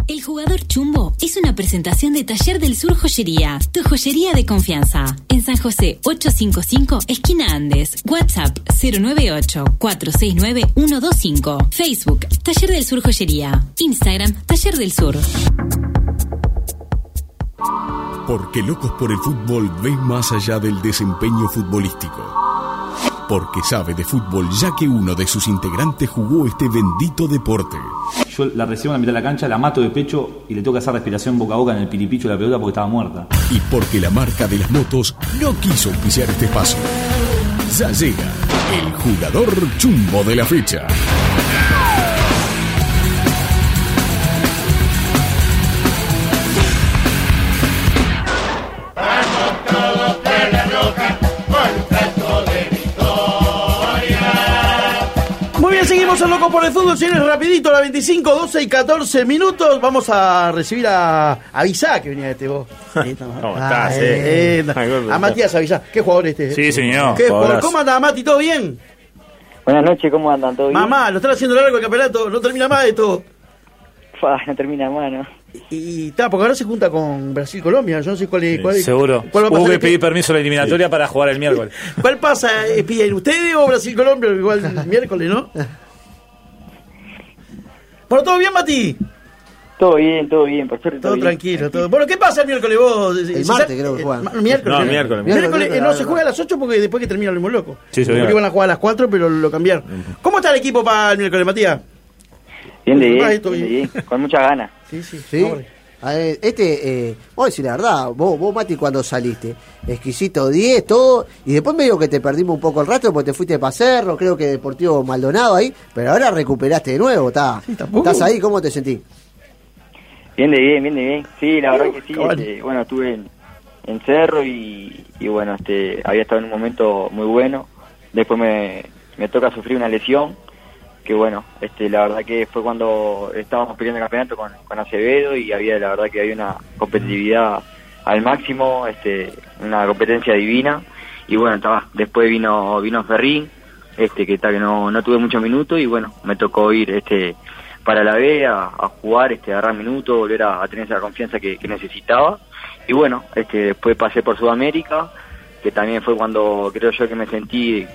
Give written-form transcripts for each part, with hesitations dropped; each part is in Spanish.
El Jugador Chumbo es una presentación de Taller del Sur Joyería, tu joyería de confianza. En San José 855, esquina Andes. WhatsApp 098-469-125. Facebook, Taller del Sur Joyería. Instagram, Taller del Sur. Porque Locos por el Fútbol ven más allá del desempeño futbolístico. Porque sabe de fútbol, ya que uno de sus integrantes jugó este bendito deporte. Yo la recibo en la mitad de la cancha, la mato de pecho y le tengo que hacer respiración boca a boca en el piripicho de la pelota porque estaba muerta. Y porque la marca de las motos no quiso auspiciar este espacio. Ya llega el jugador chumbo de la fecha. Seguimos en Loco por el Fútbol, señores, rapidito, la 25, 12 y 14 minutos. Vamos a recibir a Avisá, que venía vos. ¿Cómo estás? A Matías Avisá, qué jugador este. Sí, señor. ¿Qué jugador? ¿Cómo anda, Mati? ¿Todo bien? Buenas noches, ¿cómo andan? ¿Todo bien? Mamá, lo están haciendo largo el campeonato, no termina más esto. No termina más, ¿no? Y está, porque ahora se junta con Brasil-Colombia, yo no sé cuál es. Seguro. Hubo que pedir permiso a la eliminatoria para jugar el miércoles. ¿Cuál pasa? ¿Piden ustedes o Brasil-Colombia? Igual el miércoles, ¿no? ¿Pero todo bien, Mati? Todo bien, por suerte. Todo tranquilo, todo. Bueno, ¿qué pasa el miércoles vos? El martes creo que juegan. Miércoles no se juega a las 8 porque después que termina lo mismo loco. Sí, porque iban a jugar a las 4, pero lo cambiaron. ¿Cómo está el equipo para el miércoles, Matías? Bien, con muchas ganas. Sí. A ver, vos decís la verdad, vos Mati, cuando saliste, exquisito 10, todo, y después medio que te perdimos un poco el rastro porque te fuiste para Cerro, creo que Deportivo Maldonado ahí, pero ahora recuperaste de nuevo, ¿estás ahí? ¿Cómo te sentís? Bien. Sí, la verdad que sí, bueno, estuve en Cerro y bueno, había estado en un momento muy bueno, después me toca sufrir una lesión, que bueno, la verdad que fue cuando estábamos peleando el campeonato con Acevedo y la verdad que había una competitividad al máximo, una competencia divina y bueno, después vino Ferrín, que no tuve muchos minutos y bueno, me tocó ir para la B a jugar, agarrar minutos, volver a tener esa confianza que necesitaba y bueno, después pasé por Sudamérica, que también fue cuando creo yo que me sentí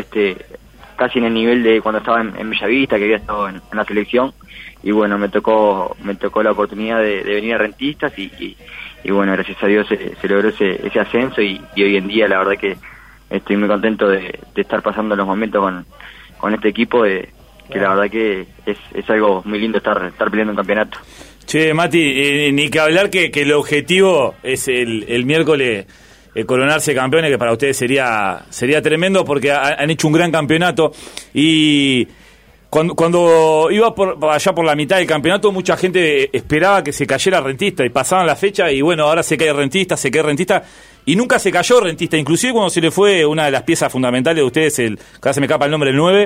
casi en el nivel de cuando estaba en Bellavista, que había estado en la selección y bueno, me tocó la oportunidad de venir a Rentistas y bueno, gracias a Dios se logró ese ascenso y hoy en día la verdad que estoy muy contento de estar pasando los momentos con este equipo, que la verdad que es algo muy lindo estar peleando un campeonato. Che, Mati, ni que hablar que el objetivo es el miércoles coronarse campeones, que para ustedes sería tremendo porque han hecho un gran campeonato y cuando iba allá por la mitad del campeonato mucha gente esperaba que se cayera Rentista y pasaban la fecha y bueno, ahora se cae Rentista y nunca se cayó Rentista, inclusive cuando se le fue una de las piezas fundamentales de ustedes, acá se me escapa el nombre, el 9,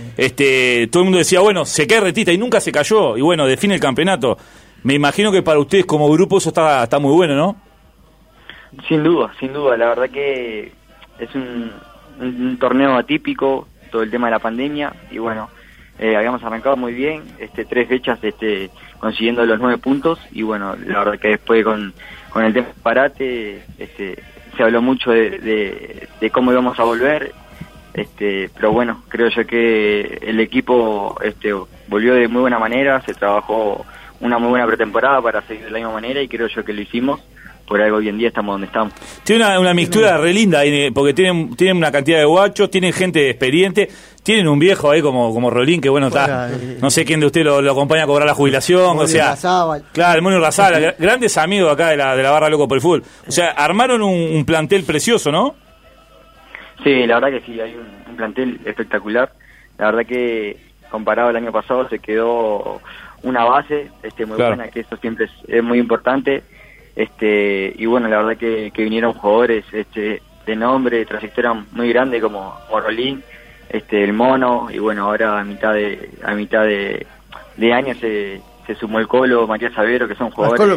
todo el mundo decía, bueno, se cae Rentista y nunca se cayó y bueno, define el campeonato. Me imagino que para ustedes como grupo eso está muy bueno, ¿no? Sin duda, la verdad que es un torneo atípico, todo el tema de la pandemia, y bueno, habíamos arrancado muy bien, 3 fechas consiguiendo los 9 puntos, y bueno, la verdad que después con el tema del parate, se habló mucho de cómo íbamos a volver, pero bueno, creo yo que el equipo volvió de muy buena manera, se trabajó una muy buena pretemporada para seguir de la misma manera, y creo yo que lo hicimos. Por algo hoy en día estamos donde estamos. Tiene una mixtura re linda, porque tienen una cantidad de guachos, tienen gente experiente, tienen un viejo ahí como Rolín, que bueno, está, no sé quién de ustedes lo acompaña a cobrar la jubilación, o sea, claro, el Mono Razabal, grandes amigos acá de la barra Loco por el Fútbol. O sea, armaron un plantel precioso, ¿no? Sí, la verdad que sí, hay un plantel espectacular. La verdad que comparado al año pasado se quedó una base muy buena, que eso siempre es muy importante. Y bueno, la verdad que vinieron jugadores de nombre, de trayectoria muy grande como Rolín, el Mono, y bueno, ahora a mitad de año se sumó el Colo, Matías Avero, que son jugadores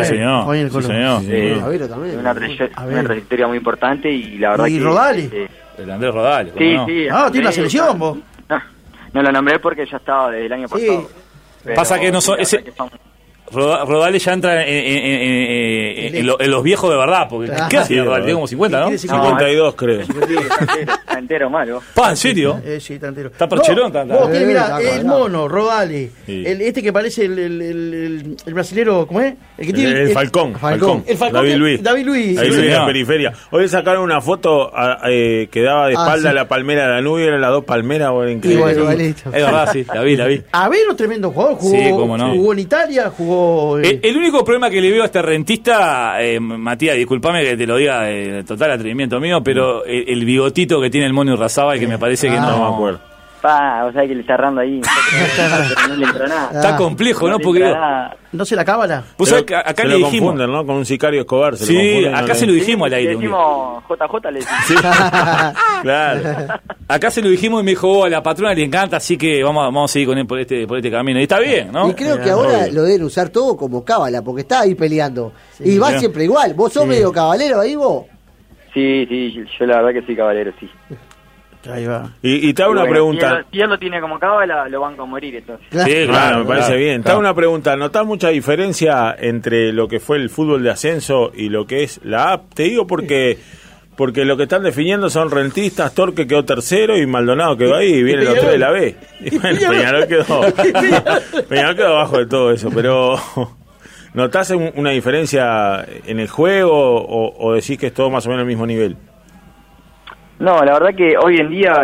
una trayectoria muy importante, y la verdad ¿Y que Rodali? El Andrés Rodali. Sí, no. sí. Tiene la selección, vos. No lo nombré porque ya estaba desde el año pasado. Pasa que no son... Rodales ya entra en los viejos de verdad, porque ¿qué hacía Rodales? Tiene como 50, ¿no? 52, creo. Está entero malo. ¿En serio? Sí, está entero. Está percherón. Mira, el mono, Rodales, este que parece el brasilero, ¿cómo es? El que tiene el Falcón. El Falcón. David Luiz. Ahí en la periferia. Hoy sacaron una foto que daba de espalda a la palmera de la nube, eran las dos palmeras, increíble. Es verdad, sí, la vi. Abel, tremendo jugador, jugó en Italia, jugó... El único problema que le veo a este rentista, Matías, discúlpame que te lo diga, total atrevimiento mío, pero el bigotito que tiene el Mono Irrazabal, que me parece que no me acuerdo. O sea que le está errando ahí. No le entró nada. Está complejo, ¿no? Porque no se la cábala. Vos sabés que acá le dijimos, confunden, ¿no? Con un sicario Escobar. Sí, acá se lo dijimos al aire. Le decimos JJ, le decimos. Sí. Claro. Acá se lo dijimos y me dijo, a la patrona le encanta, así que vamos a seguir con él por este camino. Y está bien, ¿no? Y creo que ahora lo deben usar todo como cábala, porque está ahí peleando. Sí, y va siempre igual. ¿Vos sos medio cabalero ahí, vos? Sí, yo la verdad que soy caballero, sí. Ahí va. Y te hago una pregunta. Si él lo tiene como cábala, lo van a morir entonces. Sí, claro, me parece bien. Te hago una pregunta. ¿Notás mucha diferencia entre lo que fue el fútbol de ascenso y lo que es la AP? Te digo porque lo que están definiendo son rentistas. Torque quedó tercero y Maldonado quedó ahí y vienen los tres de la B. Y bueno, Peñarol quedó abajo de todo eso. Pero ¿notás una diferencia en el juego o decís que es todo más o menos al mismo nivel? No, la verdad que hoy en día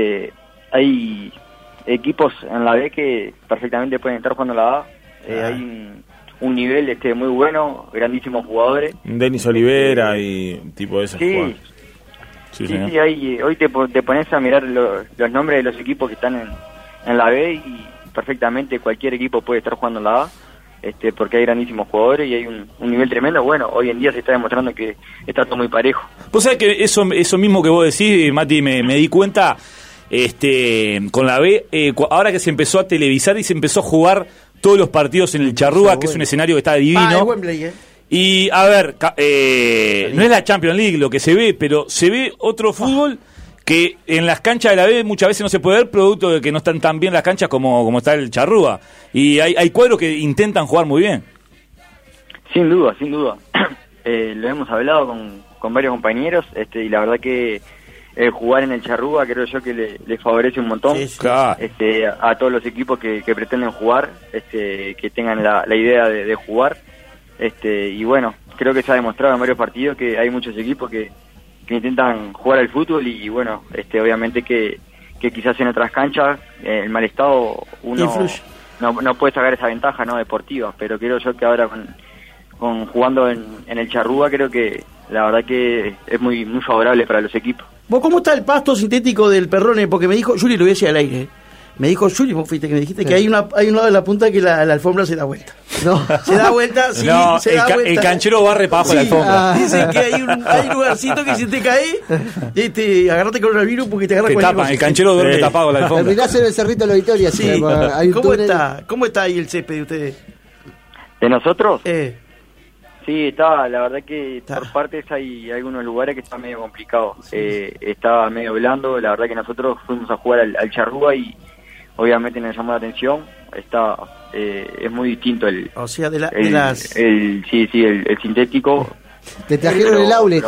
hay equipos en la B que perfectamente pueden estar jugando la A. Hay un nivel muy bueno, grandísimos jugadores. Denis Olivera y tipo de esos jugadores. Sí, hoy te pones a mirar los nombres de los equipos que están en la B y perfectamente cualquier equipo puede estar jugando en la A. Porque hay grandísimos jugadores y hay un nivel tremendo. Bueno, hoy en día se está demostrando que está todo muy parejo. Vos sabés que eso mismo que vos decís, Mati, me di cuenta con la B, ahora que se empezó a televisar y se empezó a jugar todos los partidos en el Charrúa, que es un escenario que está divino. Y a ver, no es la Champions League lo que se ve, pero se ve otro fútbol que en las canchas de la B muchas veces no se puede ver, producto de que no están tan bien las canchas como está el Charrúa. Y hay cuadros que intentan jugar muy bien. Sin duda. Lo hemos hablado con varios compañeros y la verdad que jugar en el Charrúa creo yo que le favorece un montón. Sí, claro. A todos los equipos que pretenden jugar, que tengan la idea de jugar. Y bueno, creo que se ha demostrado en varios partidos que hay muchos equipos que intentan jugar al fútbol y bueno, obviamente que quizás en otras canchas el mal estado uno no puede sacar esa ventaja no deportiva, pero creo yo que ahora con jugando en el Charrúa creo que la verdad que es muy muy favorable para los equipos. ¿Vos cómo está el pasto sintético del Perrone? Porque me dijo, Juli, lo voy a decir al aire, me dijo Juli, vos fuiste que me dijiste que hay un lado de la punta que la alfombra se da vuelta. No. Se da vuelta, sí, no, se da vuelta. El canchero barre para abajo la alfombra. Dicen que hay un lugarcito que si te cae, agarrate coronavirus porque te agarra te tapan, el canchero duerme tapado la alfombra. Terminás en el Cerrito de la Victoria. Sí. ¿Cómo está ahí el césped de ustedes? ¿De nosotros? Sí, está, la verdad que por partes hay algunos lugares que están medio complicados. Está medio blando, la verdad que nosotros fuimos a jugar al Charrúa y obviamente nos llamó la atención. Es muy distinto el sintético. Te trajeron el outlet.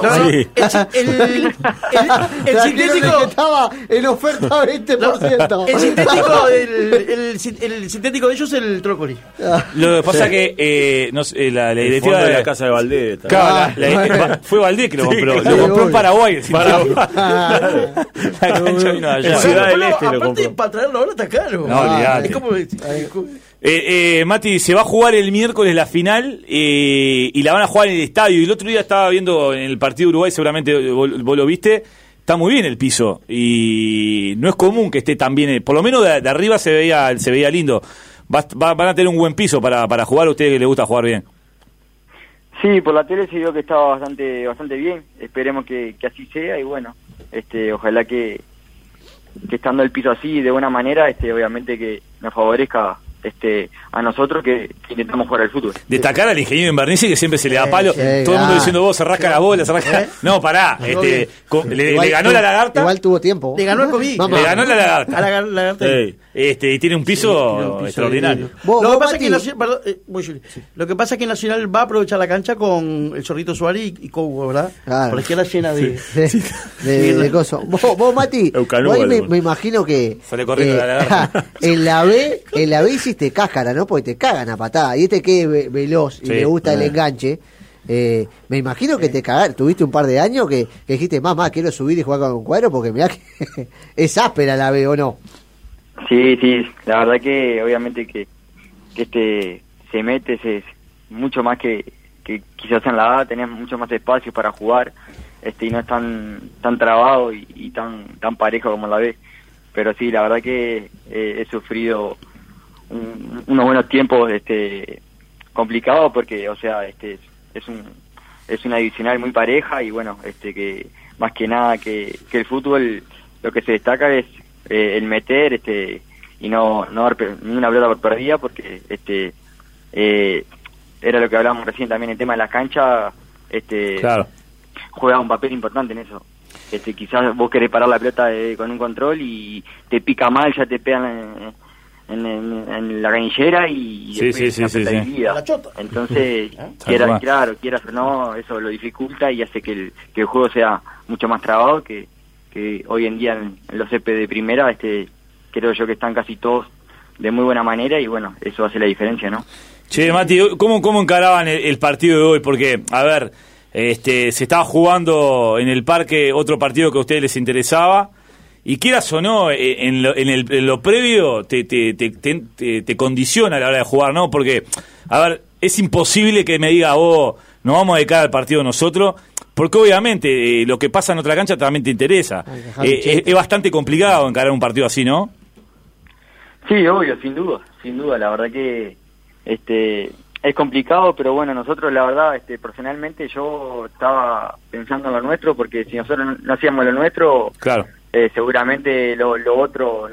El sintético que estaba en oferta 20%. El sintético de ellos es el Trócoli. Lo que pasa que la directiva de la casa de Valdés. Fue Valdés que lo compró. Lo compró en Paraguay. La cancha vino allá. Ciudad del Este lo compró. Para traerlo ahora está caro. No, olvidate. Es como Mati, se va a jugar el miércoles la final y la van a jugar en el estadio. Y el otro día estaba viendo en el partido de Uruguay, seguramente vos lo viste, está muy bien el piso y no es común que esté tan bien. Por lo menos de arriba se veía lindo. Van a tener un buen piso para jugar a ustedes que les gusta jugar bien. Sí, por la tele se vio que estaba bastante bien. Esperemos que así sea y bueno, ojalá que estando el piso así de buena manera, obviamente que nos favorezca a nosotros que intentamos jugar al fútbol. Destacar al ingeniero Invernizzi que siempre se le da palo, todo el mundo diciendo vos se rasca la bola, se rasca. No, pará, le ganó la lagarta. Igual tuvo tiempo. Le ganó el COVID. Le ganó la lagarta. A la lagarta. y tiene un piso extraordinario. Lo que pasa es que lo que pasa es que Nacional va a aprovechar la cancha con el Zorrito Suárez y Cobo, ¿verdad? Claro. Por la izquierda llena de cosas. Vos, Mati, me imagino que en la B hiciste cáscara, ¿no? Porque te cagan a patada. Y que es veloz y le gusta el enganche. Me imagino que te cagaron. Tuviste un par de años que dijiste, mamá, quiero subir y jugar con un cuadro porque mirá que es áspera la B, ¿o no? Sí, la verdad que obviamente que se mete es mucho más que quizás en la A, tenés mucho más espacio para jugar, y no es tan trabado y tan parejo como la B. Pero sí, la verdad que he sufrido unos buenos tiempos complicados porque, o sea, es una divisional muy pareja y bueno, que más que nada que el fútbol lo que se destaca es el meter y no dar ni una pelota por perdida porque era lo que hablábamos recién también, el tema de la cancha claro, juega un papel importante en eso. Quizás vos querés parar la pelota con un control y te pica mal, ya te pegan en la canillera y sí. Entonces quieras o no, eso lo dificulta y hace que el juego sea mucho más trabado que hoy en día en los CP de primera, creo yo que están casi todos de muy buena manera y bueno, eso hace la diferencia, ¿no? Che, Mati, ¿cómo encaraban el partido de hoy? Porque, a ver, se estaba jugando en el parque otro partido que a ustedes les interesaba y quieras o no, en lo previo te condiciona a la hora de jugar, ¿no? Porque, a ver, es imposible que me diga, nos vamos a dedicar al partido nosotros, porque obviamente lo que pasa en otra cancha también te interesa. Es bastante complicado encarar un partido así, ¿no? Sí, obvio, sin duda, la verdad que es complicado, pero bueno, nosotros la verdad, personalmente yo estaba pensando en lo nuestro, porque si nosotros no hacíamos lo nuestro, claro, seguramente lo otro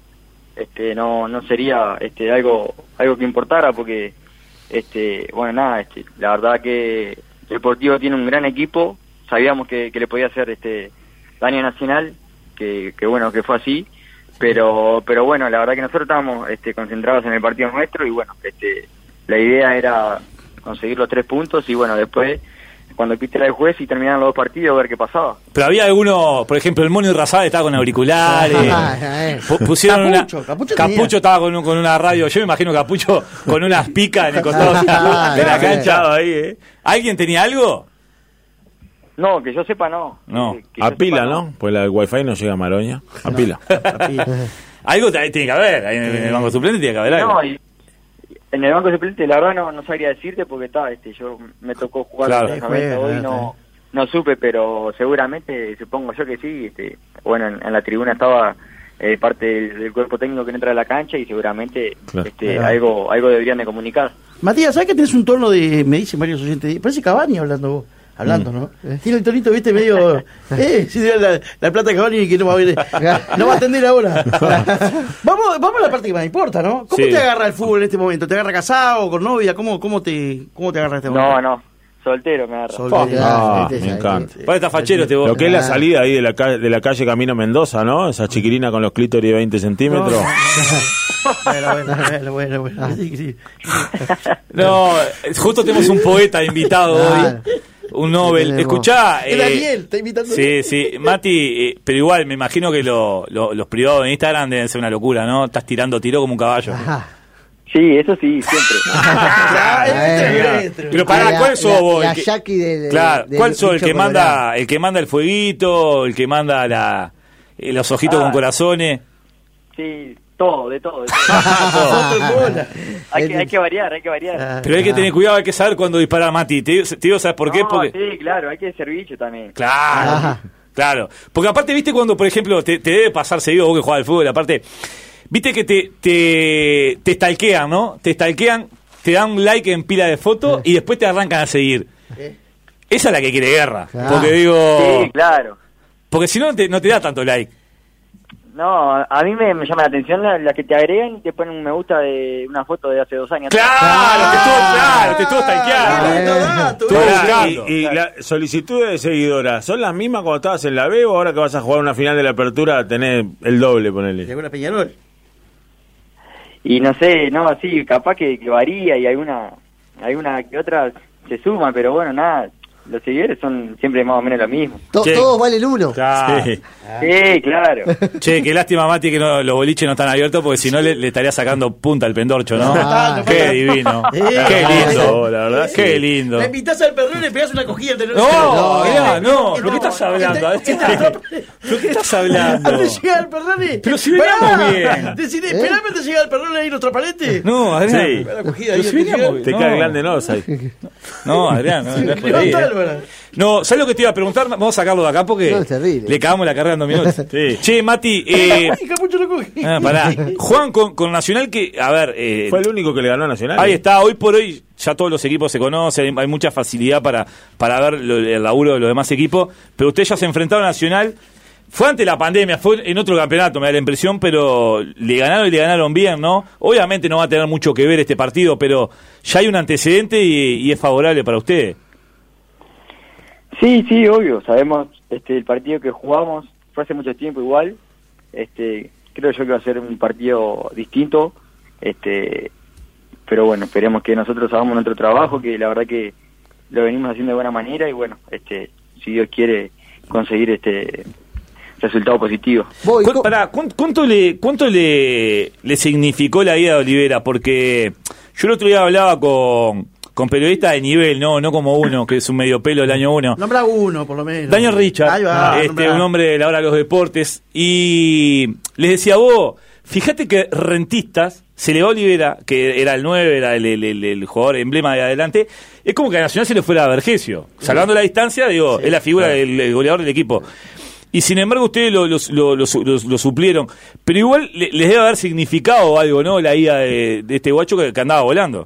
no sería algo que importara, porque bueno, nada, la verdad que el Deportivo tiene un gran equipo, sabíamos que le podía hacer daño Nacional, que bueno, que fue así, pero bueno, la verdad que nosotros estábamos concentrados en el partido nuestro y bueno, la idea era conseguir los 3 puntos y bueno, después cuando piste el juez y terminaron los 2 partidos, ver qué pasaba. Pero había alguno, por ejemplo, el Mono Irrazade estaba con auriculares, pusieron Capucho estaba con una radio, yo me imagino Capucho con unas picas en el costado de la cancha ahí, ¿Alguien tenía algo? No, que yo sepa no. Que a pila, ¿no? Pues el wifi no llega a Maroña. A pila. Algo tiene que haber, ahí en el banco suplente tiene que haber algo. No, en el banco suplente la verdad no sabría decirte porque yo me tocó jugar hoy, no supe, pero seguramente supongo yo que sí. Bueno, en la tribuna estaba parte del cuerpo técnico que entra a la cancha y seguramente algo deberían de comunicar. Matías, ¿sabes que tenés un tono de, me dicen varios oyentes, parece Cavani hablando, ¿no? Tiene el tonito, viste, medio si la plata de Cavani que no va a atender ahora. Vamos a la parte que más importa, ¿no? ¿Cómo te agarra el fútbol en este momento? ¿Te agarra casado, con novia? ¿Cómo te agarra este momento? No, soltero me agarra. Me encanta. Está fachero este vos. Lo que es la salida ahí de la calle Camino Mendoza, ¿no? Esa chiquilina con los clítoris de 20 centímetros. Bueno. Sí. No, justo tenemos un poeta invitado hoy. Un Nobel. Escuchá. Daniel, está invitando. Sí, Mati, pero igual me imagino que los privados en Instagram deben ser una locura, ¿no? Estás tirando tiro como un caballo. Sí, eso sí, siempre. Pero ¿cuál sos vos? ¿Cuál sos el que manda el fueguito, el que manda los ojitos con corazones? Sí, de todo. hay que variar. Pero hay que tener cuidado, hay que saber cuándo disparar, Mati. Te digo, ¿sabes por qué? Porque... Sí, claro, hay que ser bicho también. Claro. Porque aparte, viste, cuando, por ejemplo, te debe pasar seguido vos que jugás al fútbol, aparte, viste que te stalkean, ¿no? Te dan un like en pila de fotos y después te arrancan a seguir. Esa es la que quiere guerra. Porque digo... Sí, claro. Porque si no, no te da tanto like. No, a mí me llama la atención las que te agregan y te ponen un me gusta de una foto de hace 2 años. ¡Claro! Te estuvo stalkeando. Y las solicitudes de seguidoras, ¿son las mismas cuando estabas en la B o ahora que vas a jugar una final de la apertura tenés el doble, ponele? ¿Llegó la Peñarol? y no sé, no, sí, capaz que varía y alguna que otra se suma, pero bueno, nada, los seguidores son siempre más o menos lo mismo. Todos valen uno. Claro. Sí, claro. Che, qué lástima, Mati, que los boliches no están abiertos, porque si no le estaría sacando punta al pendorcho, ¿no? Qué divino. Qué lindo, la verdad. Qué lindo. Le invitás al perrón y le pegás una cogida. No, ¿pero qué estás hablando? ¿Pero qué estás hablando? Antes de llegar al perrón y... Pero si veníamos bien. Decidí, esperame antes de llegar al perrón ahí los transparentes. No, Adrián. Sí. La cogida Pero ahí, si veníamos bien. Te queda grande, ¿no? Ahí. No, Adrián, no es por ahí. No, ¿sabes lo que te iba a preguntar? Vamos a sacarlo de acá porque No, es terrible. le cagamos la carrera en 2 minutos. Sí. Che, Mati, pará. Juan con Nacional que, a ver... Fue el único que le ganó a Nacional. Ahí está, hoy por hoy ya todos los equipos se conocen, hay mucha facilidad para ver el laburo de los demás equipos, pero ustedes ya se enfrentaron a Nacional, fue ante la pandemia, fue en otro campeonato, me da la impresión, pero le ganaron y le ganaron bien, ¿no? Obviamente no va a tener mucho que ver este partido, pero ya hay un antecedente y es favorable para ustedes. Sí, obvio, sabemos el partido que jugamos fue hace mucho tiempo igual, creo yo que va a ser un partido distinto, pero bueno, esperemos que nosotros hagamos nuestro trabajo, que la verdad que lo venimos haciendo de buena manera y bueno, si Dios quiere conseguir resultado positivo. ¿Cuánto le significó la ida de Olivera? Porque yo el otro día hablaba con periodistas de nivel, no como uno, que es un medio pelo del año 1. Nombra uno, por lo menos. Daniel Richard, Ahí va, un hombre de la hora de los deportes, y les decía, vos, fíjate que Rentistas, se le va a Olivera, que era el 9, era el jugador emblema de adelante, es como que a Nacional se le fuera a Vergesio. Salvando la distancia, es la figura del goleador del equipo. Y sin embargo ustedes lo suplieron. Pero igual les debe haber significado algo, ¿no? La ida de este guacho que andaba volando.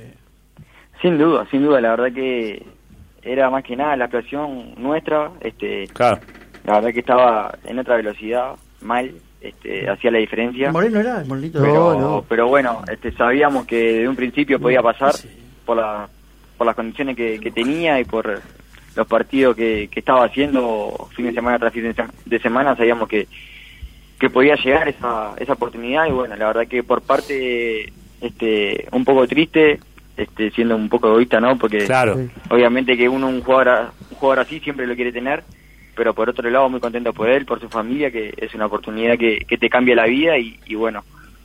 Sin duda, la verdad que era más que nada la actuación nuestra, claro. La verdad que estaba en otra velocidad, mal, hacía la diferencia. Moreno era, el morenito. Pero bueno, sabíamos que de un principio podía pasar por las condiciones que tenía y por los partidos que estaba haciendo fin de semana tras fin de semana, sabíamos que podía llegar esa oportunidad y bueno, la verdad que por parte un poco triste, siendo un poco egoísta, ¿no? Porque claro, obviamente que un jugador así siempre lo quiere tener, pero por otro lado muy contento por él, por su familia, que es una oportunidad que te cambia la vida y bueno,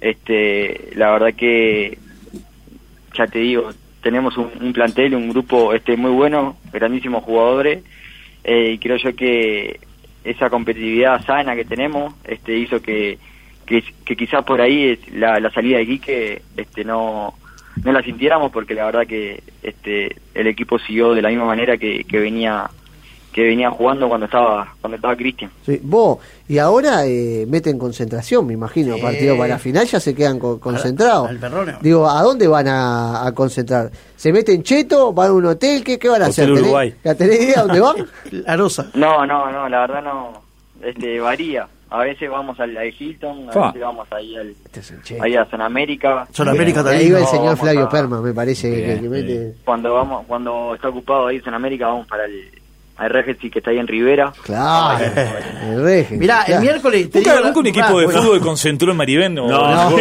la verdad que ya te digo, tenemos un plantel, un grupo muy bueno, grandísimos jugadores, y creo yo que esa competitividad sana que tenemos hizo que quizás por ahí la salida de Quique no la sintiéramos, porque la verdad que el equipo siguió de la misma manera que venía jugando cuando estaba Cristian. Sí, vos, y ahora meten concentración, me imagino, a partido para la final ya se quedan concentrados. Digo, ¿a dónde van a concentrar? ¿Se meten cheto? ¿Van a un hotel? ¿Qué van a hacer? Uruguay. ¿Tenés idea dónde van? La Rosa. No, la verdad no, varía. A veces vamos al Hilton, a veces vamos ahí a Zona América. Zona América también. Ahí va el señor Flavio Perma, me parece que mete. Cuando está ocupado ahí Zona América, vamos para el Regency, que está ahí en Rivera. Claro, el Regency. Mirá, el miércoles... ¿Nunca un equipo de fútbol concentró en Maribén? No.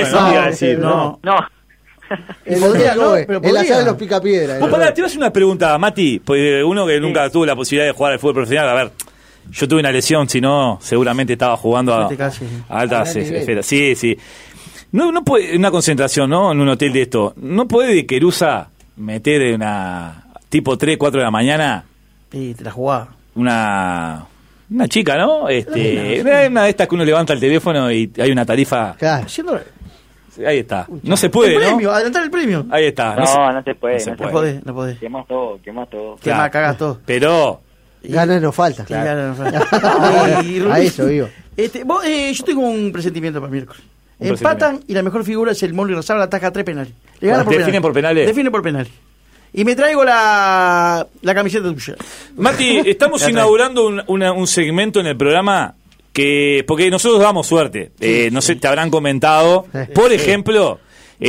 En la sala de los Picapiedras. Te voy a hacer una pregunta, Mati, pues uno que nunca tuvo la posibilidad de jugar al fútbol profesional, a ver, yo tuve una lesión, si no, seguramente estaba jugando a altas esferas. Sí. No puede, una concentración, ¿no? En un hotel de esto. ¿No puede Querusa meter una tipo 3, 4 de la mañana? Sí, te la jugaba. Una chica, ¿no? Una de estas que uno levanta el teléfono y hay una tarifa. Claro. Ahí está. No se puede, el premio, ¿no? Adelantar el premio. Ahí está. No se puede. No podés. Quemás todo. Cagás todo. Pero... Ganas no falta. Claro. A eso digo. Yo tengo un presentimiento para miércoles. Empatan y la mejor figura es el Molo y Rosario, ataca 3 penales. ¿Definen por penales? Define por penales. Y me traigo la camiseta tuya. Mati, estamos inaugurando un segmento en el programa porque nosotros damos suerte. No sé, te habrán comentado. Por ejemplo,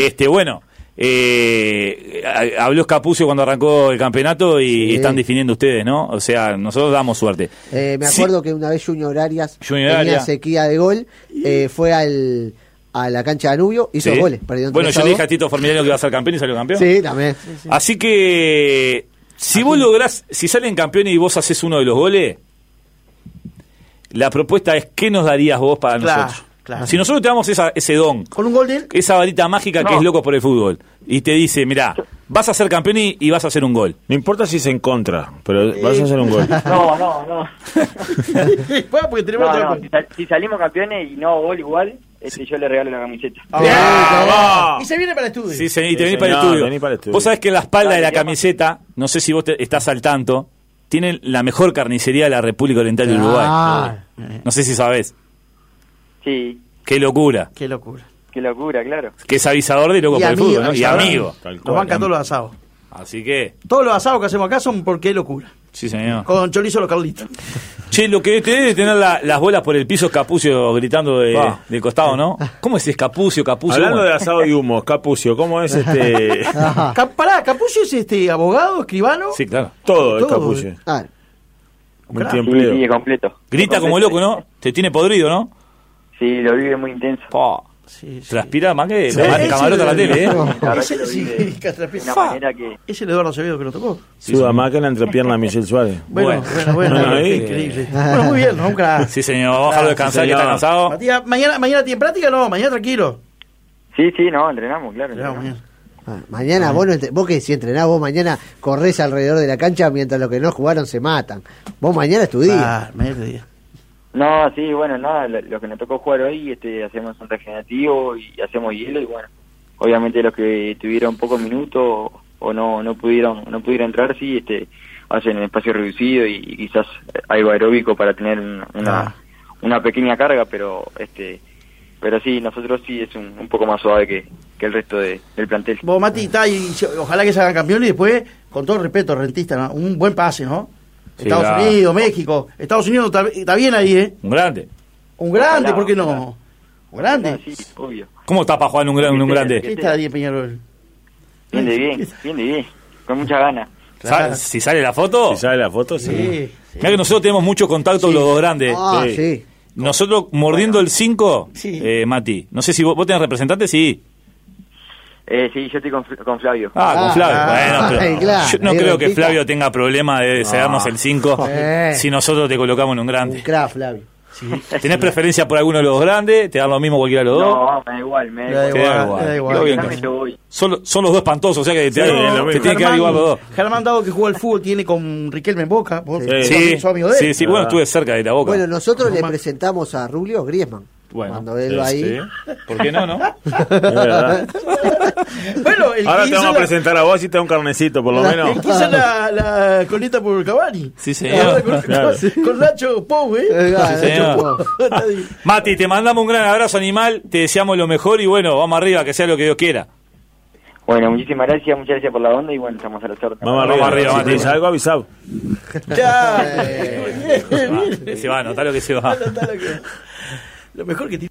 habló Escapucio cuando arrancó el campeonato y están definiendo ustedes, ¿no? O sea, nosotros damos suerte. Me acuerdo que una vez Junior Arias tenía sequía de gol, fue a la cancha de Danubio, hizo Sí. goles. Perdió Bueno, 3 yo a le dije 2. a Tito Formiliano que iba a ser campeón y salió campeón. Sí, también. Así que si vos lográs, si salen campeones y vos haces uno de los goles, la propuesta es ¿qué nos darías vos para Claro, nosotros? claro. Si nosotros te damos ese don, Con un gol de él. esa varita mágica que No. es Locos por el Fútbol, y te dice, mirá, vas a ser campeón y vas a hacer un gol. No importa si es en contra, pero vas a hacer un gol. No. Bueno, porque tenemos otra No, cosa. si salimos campeones y no gol igual, yo le regalo la camiseta. Y se viene para el estudio. Sí, y te Sí, venís para el señor, estudio. vení para el estudio. Vos sabés que en la espalda de la Dale, llama. camiseta, no sé si vos estás al tanto, tienen la mejor carnicería de la República Oriental de Uruguay. No sé si sabés. Sí, Qué locura. Qué locura. qué locura, claro. Que es avisador de Locos Y por el amigo, Fútbol, ¿no? Y avisador. amigo. Tal Nos cual. banca todos los asados. Así que, Todos los asados que hacemos acá son por qué locura. sí, señor. Con chorizo los Carlitos. Che, lo que te debe tener las bolas por el piso es Capucio gritando de costado, ¿no? ¿Cómo es Capucio? Hablando ¿Cómo de es? asado y humo, Capucio, ¿cómo es este? Pará, Capucio es abogado, escribano. Sí, claro. Todo es Todo. Capucio. Ah, Multiempleo. Sí, completo. Grita como loco, ¿no? Te tiene podrido, ¿no? Sí, lo vive muy intenso. Pa. Sí, sí. Transpira más que Sí, camarote a la tele, ¿eh? La verdad Ese, que lo sí, vive Castrapia. de una Fa. manera que... Es el Eduardo Acevedo que lo tocó. Suda más que la entrepierna a Michelle Suárez. Bueno. Bueno, ahí. Increíble. Bueno, muy bien, un crack. Sí, señor. Vamos a dejarlo descansar, Sí, que está señor. cansado. Matías, mañana tiene práctica, no, mañana tranquilo. Sí, no, entrenamos, claro. Claro, entrenamos. mañana. mañana vos que si entrenás, vos mañana corres alrededor de la cancha mientras los que no jugaron se matan. Vos mañana estudiás. Ah, mediodía. No, sí, bueno, nada, lo que nos tocó jugar hoy, hacemos un regenerativo y hacemos hielo y bueno, obviamente los que tuvieron pocos minutos o no pudieron entrar, sí, hacen en espacio reducido y quizás algo aeróbico para tener una pequeña carga, pero sí, nosotros sí es un poco más suave que el resto del plantel. Vos, Mati, ojalá que se hagan campeones y después, con todo el respeto, Rentista, ¿no? Un buen pase, ¿no? Sí, Estados claro. Unidos, México. Estados Unidos está bien ahí, ¿eh? Un grande. Un grande, Ojalá, ¿por qué no? ojalá. Un grande. Sí, obvio. ¿Cómo está para jugar en un grande? ¿Qué está ahí en Peñarol? Bien de bien, con mucha ganas. Claro. Si sale la foto, Si sale la foto, sí. Sí. mirá que nosotros tenemos mucho contacto los dos grandes. Ah, sí. Nosotros mordiendo el 5, Sí. Mati, no sé si vos tenés representante, sí. Sí, yo estoy con Flavio. Con Flavio. Bueno, pero ay, claro. yo no Ahí creo que Rentista. Flavio tenga problema de cedernos el 5 si nosotros te colocamos en un Un grande. crack, Flavio. ¿Tenés preferencia por alguno de los dos grandes? ¿Te da lo mismo cualquiera de los dos? No, me da igual, Me da Te da igual, igual. me da igual. Lo bien Dame, que- yo voy. Son los dos espantosos, o sea que te, Sí, es lo te mismo. tiene que dar igual los dos. Germán Dado, que jugó al fútbol, tiene con Riquelme en Boca. Vos Sí, sos amigo de él. sí, bueno, estuve cerca de la Boca. Bueno, nosotros le presentamos a Rubio Griezmann. Bueno, Cuando él va ahí. Sí, ¿Por qué no, no? es verdad. Bueno, el Ahora que te hizo vamos a presentar a vos y te da un carnecito, por lo menos. el que hizo la colita por Cavani. Sí, señor. Claro. Con Nacho Pou, ¿eh? Sí, señor. Está bien. Mati, te mandamos un gran abrazo, animal. Te deseamos lo mejor y bueno, vamos arriba, que sea lo que Dios quiera. Bueno, muchas gracias por la onda y bueno, estamos a la suerte. Vamos Vamos arriba, arriba, si Mati. tenés algo avisado. Ya. Bien, bien. Se va, notá lo que se va. Lo mejor que tiene.